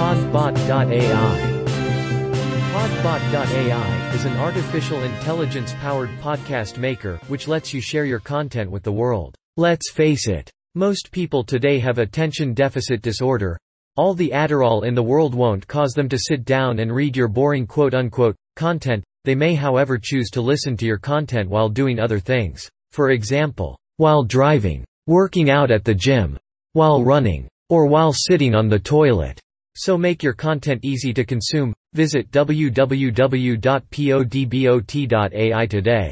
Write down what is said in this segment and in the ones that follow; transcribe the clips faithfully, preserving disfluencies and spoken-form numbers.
Podbot dot A I. Podbot dot A I is an artificial intelligence-powered podcast maker, which lets you share your content with the world. Let's face it. Most people today have attention deficit disorder. All the Adderall in the world won't cause them to sit down and read your boring quote-unquote content. They may however choose to listen to your content while doing other things. For example, while driving, working out at the gym, while running, or while sitting on the toilet. So make your content easy to consume. Visit w w w dot podbot dot A I today.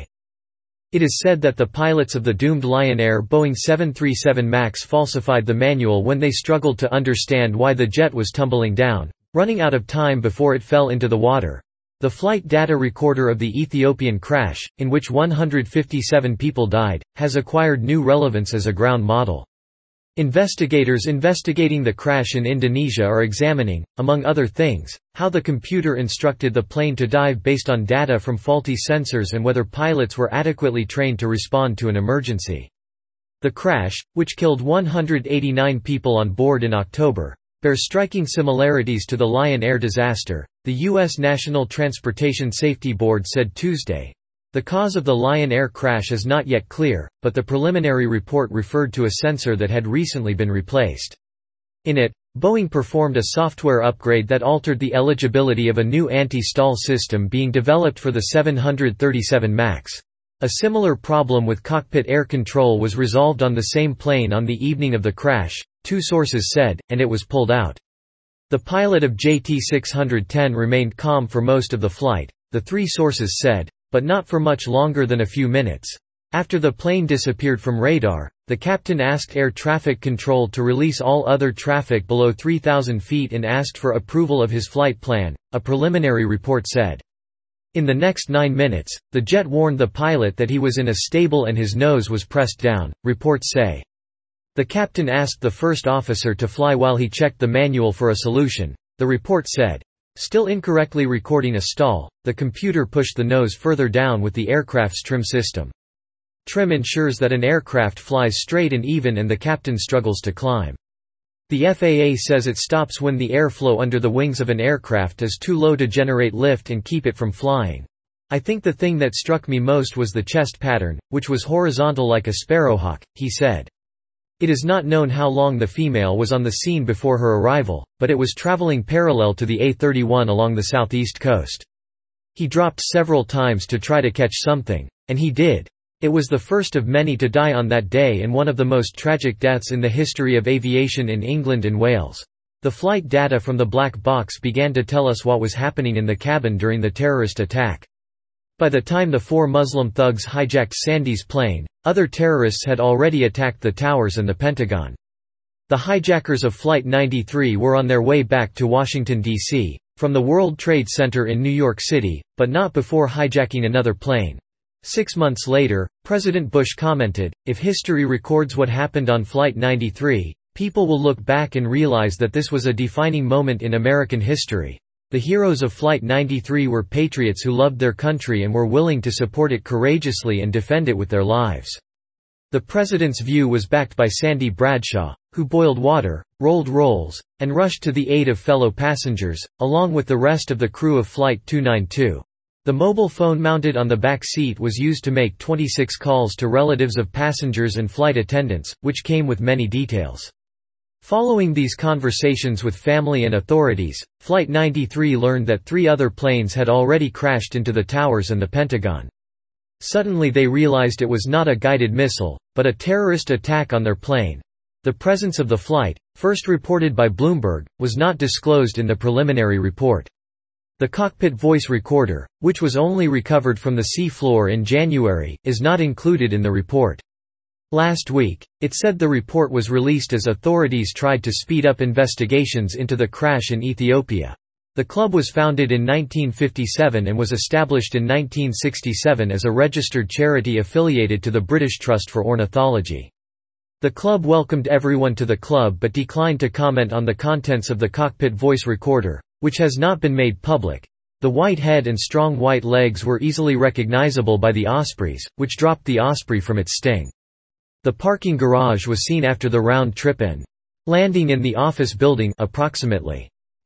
It is said that the pilots of the doomed Lion Air Boeing seven thirty-seven MAX falsified the manual when they struggled to understand why the jet was tumbling down, running out of time before it fell into the water. The flight data recorder of the Ethiopian crash, in which one hundred fifty-seven people died, has acquired new relevance as a ground model. Investigators investigating the crash in Indonesia are examining, among other things, how the computer instructed the plane to dive based on data from faulty sensors and whether pilots were adequately trained to respond to an emergency. The crash, which killed one hundred eighty-nine people on board in October, bears striking similarities to the Lion Air disaster, the U S National Transportation Safety Board said Tuesday. The cause of the Lion Air crash is not yet clear, but the preliminary report referred to a sensor that had recently been replaced. In it, Boeing performed a software upgrade that altered the eligibility of a new anti-stall system being developed for the seven thirty-seven MAX. A similar problem with cockpit air control was resolved on the same plane on the evening of the crash, two sources said, and it was pulled out. The pilot of J T six ten remained calm for most of the flight, the three sources said, but not for much longer than a few minutes. After the plane disappeared from radar, the captain asked air traffic control to release all other traffic below three thousand feet and asked for approval of his flight plan, a preliminary report said. In the next nine minutes, the jet warned the pilot that he was in a stable and his nose was pressed down, reports say. The captain asked the first officer to fly while he checked the manual for a solution, the report said. Still incorrectly recording a stall, the computer pushed the nose further down with the aircraft's trim system. Trim ensures that an aircraft flies straight and even and the captain struggles to climb. The F A A says it stops when the airflow under the wings of an aircraft is too low to generate lift and keep it from flying. I think the thing that struck me most was the chest pattern, which was horizontal like a sparrowhawk, he said. It is not known how long the female was on the scene before her arrival, but it was traveling parallel to the A thirty-one along the southeast coast. He dropped several times to try to catch something, and he did. It was the first of many to die on that day and one of the most tragic deaths in the history of aviation in England and Wales. The flight data from the black box began to tell us what was happening in the cabin during the terrorist attack. By the time the four Muslim thugs hijacked Sandy's plane, other terrorists had already attacked the towers and the Pentagon. The hijackers of Flight ninety-three were on their way back to Washington, D C, from the World Trade Center in New York City, but not before hijacking another plane. Six months later, President Bush commented, "If history records what happened on Flight ninety-three, people will look back and realize that this was a defining moment in American history. The heroes of Flight ninety-three were patriots who loved their country and were willing to support it courageously and defend it with their lives." The president's view was backed by Sandy Bradshaw, who boiled water, rolled rolls, and rushed to the aid of fellow passengers, along with the rest of the crew of Flight two ninety-two. The mobile phone mounted on the back seat was used to make twenty-six calls to relatives of passengers and flight attendants, which came with many details. Following these conversations with family and authorities, Flight ninety-three learned that three other planes had already crashed into the towers and the Pentagon. Suddenly they realized it was not a guided missile, but a terrorist attack on their plane. The presence of the flight, first reported by Bloomberg, was not disclosed in the preliminary report. The cockpit voice recorder, which was only recovered from the sea floor in January, is not included in the report. Last week, it said the report was released as authorities tried to speed up investigations into the crash in Ethiopia. The club was founded in nineteen fifty-seven and was established in nineteen sixty-seven as a registered charity affiliated to the British Trust for Ornithology. The club welcomed everyone to the club but declined to comment on the contents of the cockpit voice recorder, which has not been made public. The white head and strong white legs were easily recognizable by the ospreys, which dropped the osprey from its sting. The parking garage was seen after the round trip and landing in the office building approximately.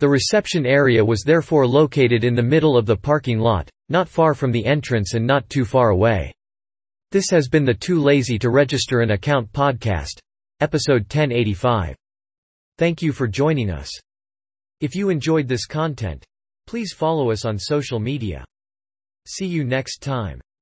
The reception area was therefore located in the middle of the parking lot, not far from the entrance and not too far away. This has been the Too Lazy to Register an Account podcast, episode ten eighty-five. Thank you for joining us. If you enjoyed this content, please follow us on social media. See you next time.